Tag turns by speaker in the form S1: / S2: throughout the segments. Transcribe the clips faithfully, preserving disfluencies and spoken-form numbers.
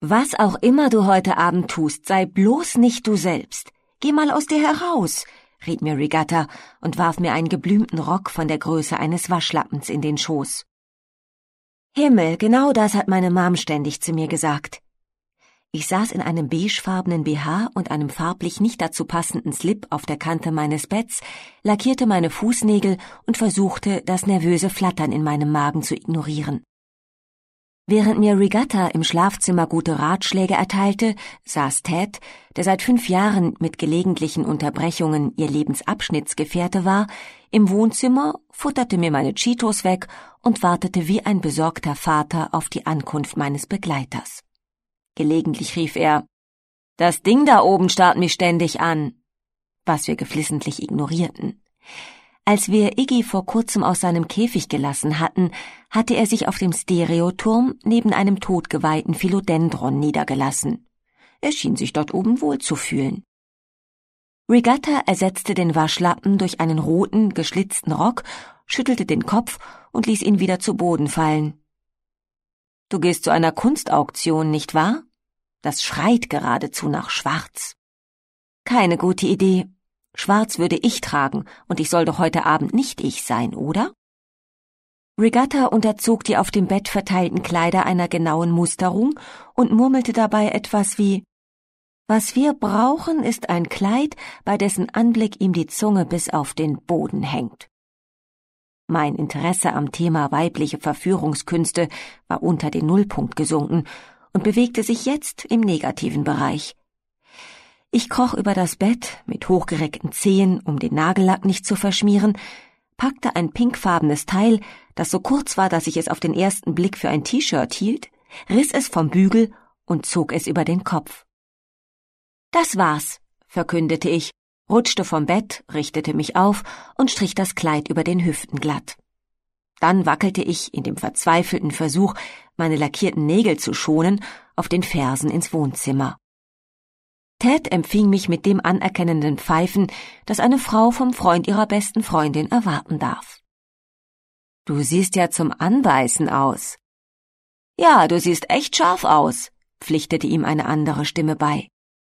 S1: Was auch immer du heute Abend tust, sei bloß nicht du selbst. Geh mal aus dir heraus, riet mir Regatta und warf mir einen geblümten Rock von der Größe eines Waschlappens in den Schoß. Himmel, genau das hat meine Mom ständig zu mir gesagt. Ich saß in einem beigefarbenen B H und einem farblich nicht dazu passenden Slip auf der Kante meines Betts, lackierte meine Fußnägel und versuchte, das nervöse Flattern in meinem Magen zu ignorieren. Während mir Regatta im Schlafzimmer gute Ratschläge erteilte, saß Ted, der seit fünf Jahren mit gelegentlichen Unterbrechungen ihr Lebensabschnittsgefährte war, im Wohnzimmer, futterte mir meine Cheetos weg und wartete wie ein besorgter Vater auf die Ankunft meines Begleiters. Gelegentlich rief er, »Das Ding da oben starrt mich ständig an«, was wir geflissentlich ignorierten. Als wir Iggy vor kurzem aus seinem Käfig gelassen hatten, hatte er sich auf dem Stereoturm neben einem totgeweihten Philodendron niedergelassen. Er schien sich dort oben wohl zu fühlen. Regatta ersetzte den Waschlappen durch einen roten, geschlitzten Rock, schüttelte den Kopf und ließ ihn wieder zu Boden fallen. »Du gehst zu einer Kunstauktion, nicht wahr? Das schreit geradezu nach Schwarz.« »Keine gute Idee. Schwarz würde ich tragen, und ich soll doch heute Abend nicht ich sein, oder?« Regatta unterzog die auf dem Bett verteilten Kleider einer genauen Musterung und murmelte dabei etwas wie, »Was wir brauchen, ist ein Kleid, bei dessen Anblick ihm die Zunge bis auf den Boden hängt.« Mein Interesse am Thema weibliche Verführungskünste war unter den Nullpunkt gesunken und bewegte sich jetzt im negativen Bereich. Ich kroch über das Bett mit hochgereckten Zehen, um den Nagellack nicht zu verschmieren, packte ein pinkfarbenes Teil, das so kurz war, dass ich es auf den ersten Blick für ein T-Shirt hielt, riss es vom Bügel und zog es über den Kopf. »Das war's«, verkündete ich, rutschte vom Bett, richtete mich auf und strich das Kleid über den Hüften glatt. Dann wackelte ich in dem verzweifelten Versuch, meine lackierten Nägel zu schonen, auf den Fersen ins Wohnzimmer. Ted empfing mich mit dem anerkennenden Pfeifen, das eine Frau vom Freund ihrer besten Freundin erwarten darf. »Du siehst ja zum Anbeißen aus.« »Ja, du siehst echt scharf aus«, pflichtete ihm eine andere Stimme bei.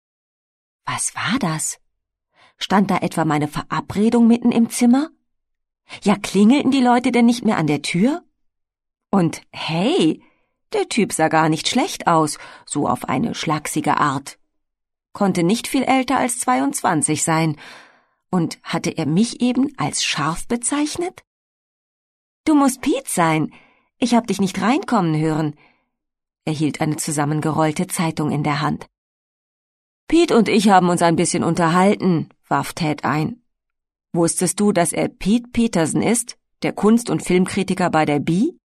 S1: Was war das? Stand da etwa meine Verabredung mitten im Zimmer? Ja, klingelten die Leute denn nicht mehr an der Tür? Und hey, der Typ sah gar nicht schlecht aus, so auf eine schlachsige Art. Konnte nicht viel älter als zweiundzwanzig sein. Und hatte er mich eben als scharf bezeichnet? »Du musst Pete sein. Ich hab dich nicht reinkommen hören.« Er hielt eine zusammengerollte Zeitung in der Hand. »Pete und ich haben uns ein bisschen unterhalten«, warf Ted ein. »Wusstest du, dass er Pete Peterson ist, der Kunst- und Filmkritiker bei der Bee?«